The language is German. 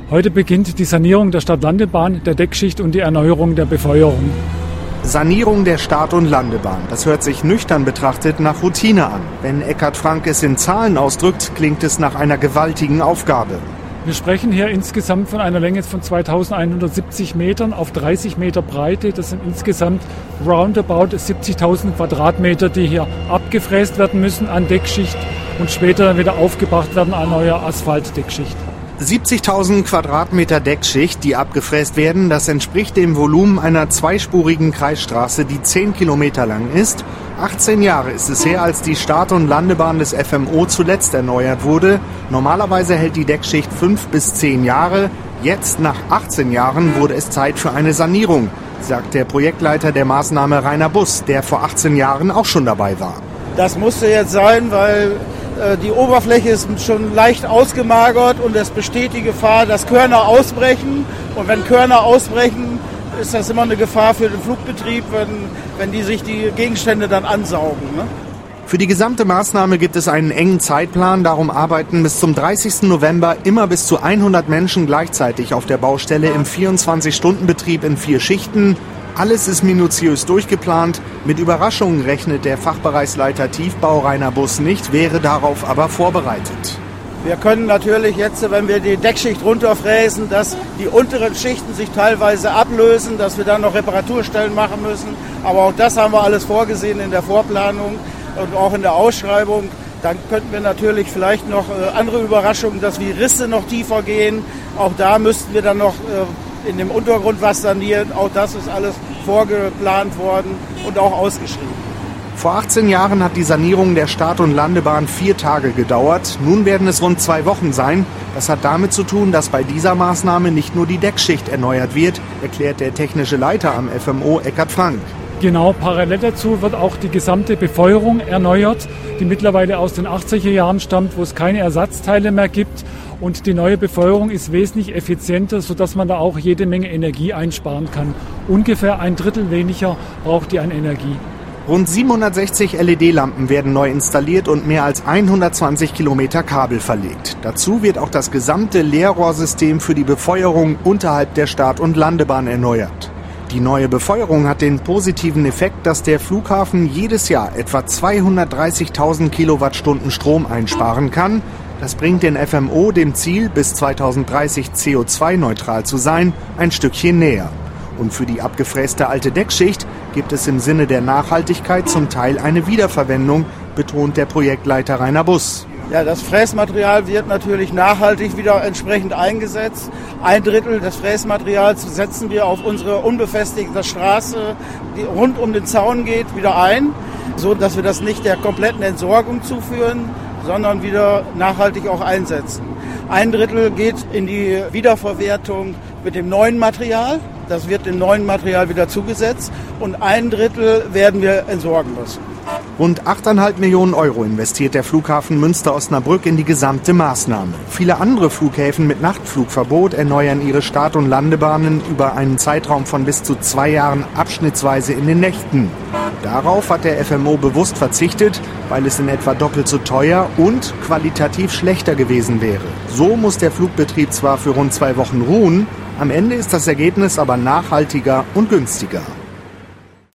Heute beginnt die Sanierung der Start-Landebahn, der Deckschicht und die Erneuerung der Befeuerung. Sanierung der Start- und Landebahn. Das hört sich nüchtern betrachtet nach Routine an. Wenn Eckhard Frank es in Zahlen ausdrückt, klingt es nach einer gewaltigen Aufgabe. Wir sprechen hier insgesamt von einer Länge von 2170 Metern auf 30 Meter Breite. Das sind insgesamt roundabout 70.000 Quadratmeter, die hier abgefräst werden müssen an Deckschicht und später dann wieder aufgebracht werden an neuer Asphaltdeckschicht. 70.000 Quadratmeter Deckschicht, die abgefräst werden, das entspricht dem Volumen einer zweispurigen Kreisstraße, die 10 Kilometer lang ist. 18 Jahre ist es her, als die Start- und Landebahn des FMO zuletzt erneuert wurde. Normalerweise hält die Deckschicht 5 bis 10 Jahre. Jetzt, nach 18 Jahren, wurde es Zeit für eine Sanierung, sagt der Projektleiter der Maßnahme Rainer Buss, der vor 18 Jahren auch schon dabei war. Das musste jetzt sein, weil die Oberfläche ist schon leicht ausgemagert und es besteht die Gefahr, dass Körner ausbrechen. Und wenn Körner ausbrechen, ist das immer eine Gefahr für den Flugbetrieb, wenn die sich die Gegenstände dann ansaugen. Ne? Für die gesamte Maßnahme gibt es einen engen Zeitplan. Darum arbeiten bis zum 30. November immer bis zu 100 Menschen gleichzeitig auf der Baustelle im 24-Stunden-Betrieb in 4 Schichten. Alles ist minutiös durchgeplant. Mit Überraschungen rechnet der Fachbereichsleiter Tiefbau Rainer Buss nicht, wäre darauf aber vorbereitet. Wir können natürlich jetzt, wenn wir die Deckschicht runterfräsen, dass die unteren Schichten sich teilweise ablösen, dass wir dann noch Reparaturstellen machen müssen. Aber auch das haben wir alles vorgesehen in der Vorplanung und auch in der Ausschreibung. Dann könnten wir natürlich vielleicht noch andere Überraschungen, dass wir Risse noch tiefer gehen. Auch da müssten wir dann noch in dem Untergrund was sanieren. Auch das ist alles vorgeplant worden und auch ausgeschrieben. Vor 18 Jahren hat die Sanierung der Start- und Landebahn 4 Tage gedauert. Nun werden es rund 2 Wochen sein. Das hat damit zu tun, dass bei dieser Maßnahme nicht nur die Deckschicht erneuert wird, erklärt der technische Leiter am FMO Eckhard Frank. Genau, parallel dazu wird auch die gesamte Befeuerung erneuert, die mittlerweile aus den 80er Jahren stammt, wo es keine Ersatzteile mehr gibt. Und die neue Befeuerung ist wesentlich effizienter, sodass man da auch jede Menge Energie einsparen kann. Ungefähr 1/3 weniger braucht die an Energie. Rund 760 LED-Lampen werden neu installiert und mehr als 120 Kilometer Kabel verlegt. Dazu wird auch das gesamte Leerrohrsystem für die Befeuerung unterhalb der Start- und Landebahn erneuert. Die neue Befeuerung hat den positiven Effekt, dass der Flughafen jedes Jahr etwa 230.000 Kilowattstunden Strom einsparen kann. Das bringt den FMO dem Ziel, bis 2030 CO2-neutral zu sein, ein Stückchen näher. Und für die abgefräste alte Deckschicht gibt es im Sinne der Nachhaltigkeit zum Teil eine Wiederverwendung, betont der Projektleiter Rainer Buss. Ja, das Fräsmaterial wird natürlich nachhaltig wieder entsprechend eingesetzt. 1/3 des Fräsmaterials setzen wir auf unsere unbefestigte Straße, die rund um den Zaun geht, wieder ein, so dass wir das nicht der kompletten Entsorgung zuführen, sondern wieder nachhaltig auch einsetzen. 1/3 geht in die Wiederverwertung mit dem neuen Material. Das wird dem neuen Material wieder zugesetzt und 1/3 werden wir entsorgen müssen. Rund 8,5 Millionen Euro investiert der Flughafen Münster-Osnabrück in die gesamte Maßnahme. Viele andere Flughäfen mit Nachtflugverbot erneuern ihre Start- und Landebahnen über einen Zeitraum von bis zu 2 Jahren abschnittsweise in den Nächten. Darauf hat der FMO bewusst verzichtet, weil es in etwa doppelt so teuer und qualitativ schlechter gewesen wäre. So muss der Flugbetrieb zwar für rund 2 Wochen ruhen, am Ende ist das Ergebnis aber nachhaltiger und günstiger.